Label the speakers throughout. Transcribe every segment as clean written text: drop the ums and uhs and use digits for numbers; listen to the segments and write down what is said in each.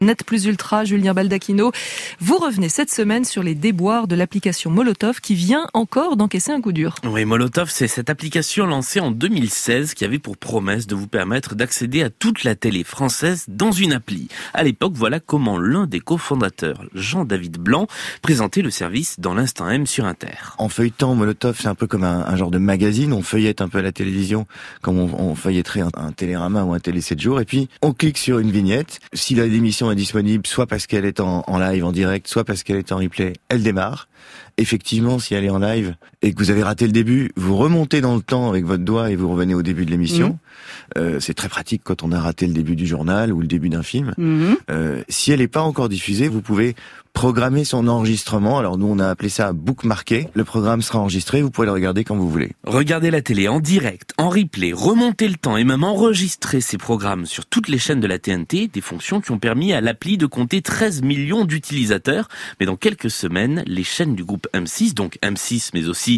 Speaker 1: Net Plus Ultra, Julien Baldacchino. Vous revenez cette semaine sur les déboires de l'application Molotov qui vient encore d'encaisser un coup dur.
Speaker 2: Oui, Molotov, c'est cette application lancée en 2016 qui avait pour promesse de vous permettre d'accéder à toute la télé française dans une appli. À l'époque, voilà comment l'un des cofondateurs, Jean-David Blanc, présentait le service dans l'Instant M sur Inter.
Speaker 3: En feuilletant, Molotov, c'est un peu comme un genre de magazine. On feuillette un peu à la télévision, comme on feuilletterait un Télérama ou un Télé 7 jours. Et puis, on clique sur une vignette. Si la émission est disponible, soit parce qu'elle est en live, en direct, soit parce qu'elle est en replay, elle démarre. Effectivement, si elle est en live et que vous avez raté le début, vous remontez dans le temps avec votre doigt et vous revenez au début de l'émission. C'est très pratique quand on a raté le début du journal ou le début d'un film. Si elle n'est pas encore diffusée, vous pouvez programmer son enregistrement. Alors nous, on a appelé ça bookmarker. Le programme sera enregistré, vous pouvez le regarder quand vous voulez.
Speaker 2: Regardez la télé en direct, en replay, remonter le temps et même enregistrer ces programmes sur toutes les chaînes de la TNT, des fonctions qui ont permis à l'appli de compter 13 millions d'utilisateurs. Mais dans quelques semaines, les chaînes du groupe M6, donc M6 mais aussi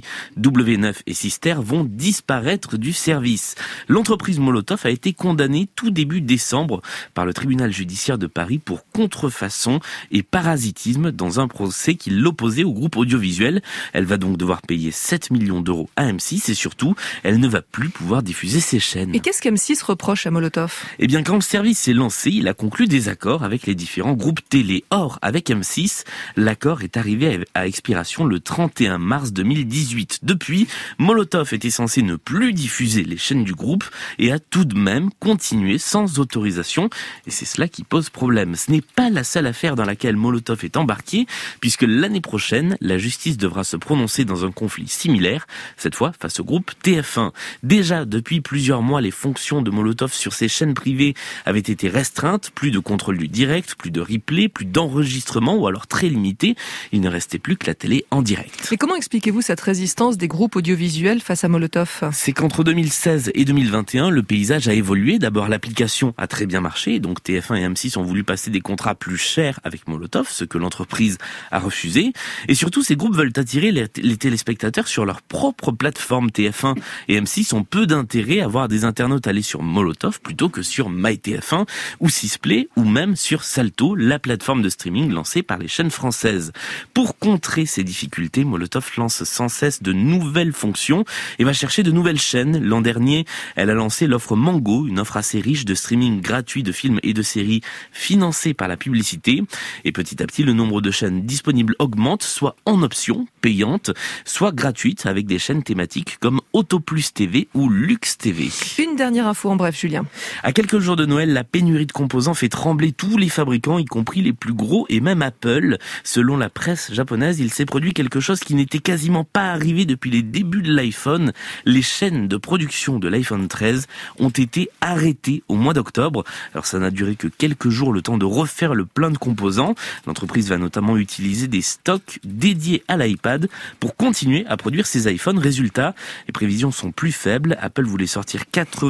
Speaker 2: W9 et Sister, vont disparaître du service. L'entreprise Molotov a été condamnée tout début décembre par le tribunal judiciaire de Paris pour contrefaçon et parasitisme dans un procès qui l'opposait au groupe audiovisuel. Elle va donc devoir payer 7 millions d'euros à M6 et surtout, elle ne va plus pouvoir diffuser ses chaînes.
Speaker 1: Et qu'est-ce qu'M6 reproche à Molotov ?
Speaker 2: Eh bien, quand le service s'est lancé, il a conclu des accords avec les différents groupes télé. Or, avec M6, l'accord est arrivé à expiration le 31 mars 2018. Depuis, Molotov était censé ne plus diffuser les chaînes du groupe et a tout de même continué sans autorisation. Et c'est cela qui pose problème. Ce n'est pas la seule affaire dans laquelle Molotov est embarqué, puisque l'année prochaine, la justice devra se prononcer dans un conflit similaire, cette fois face au groupe TF1. Déjà, depuis plusieurs mois, les fonctions de Molotov sur ses chaînes privées avaient été restreintes, plus de contrôle du direct, plus de replay, plus d'enregistrement, ou alors très limité. Il ne restait plus que la télé en direct.
Speaker 1: Et comment expliquez-vous cette résistance des groupes audiovisuels face à Molotov ?
Speaker 2: C'est qu'entre 2016 et 2021, le paysage a évolué. D'abord, l'application a très bien marché, donc TF1 et M6 ont voulu passer des contrats plus chers avec Molotov, ce que l'entreprise a refusé. Et surtout, ces groupes veulent attirer les téléspectateurs sur leur propre plateforme. TF1 et M6 ont peu d'intérêt à voir des internautes aller sur Molotov plutôt que sur MyTF1 ou Sisplay ou même sur Salto, la plateforme de streaming lancée par les chaînes françaises. Pour contrer ces difficultés, Molotov lance sans cesse de nouvelles fonctions et va chercher de nouvelles chaînes. L'an dernier, elle a lancé l'offre Mango, une offre assez riche de streaming gratuit de films et de séries financés par la publicité. Et petit à petit, le nombre de chaînes disponibles augmente, soit en option payante, soit gratuite avec des chaînes thématiques comme Autoplus TV ou Lux TV.
Speaker 1: Une dernière info en bref, Julien.
Speaker 2: À quelques jours de Noël, la pénurie de composants fait trembler tous les fabricants, y compris les plus gros et même Apple. Selon la presse japonaise, il s'est produit quelque chose qui n'était quasiment pas arrivé depuis les débuts de l'iPhone. Les chaînes de production de l'iPhone 13 ont été arrêtées au mois d'octobre. Alors ça n'a duré que quelques jours, le temps de refaire le plein de composants. L'entreprise va notamment utiliser des stocks dédiés à l'iPad pour continuer à produire ses iPhones. Résultat, les prévisions sont plus faibles. Apple voulait sortir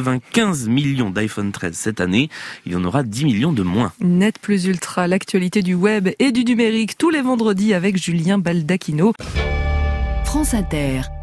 Speaker 2: 95 millions d'iPhone 13 cette année. Il y en aura 10 millions de moins.
Speaker 1: Net Plus Ultra, l'actualité du web et du numérique tous les vendredis avec Julien Baldacchino.
Speaker 4: France Inter.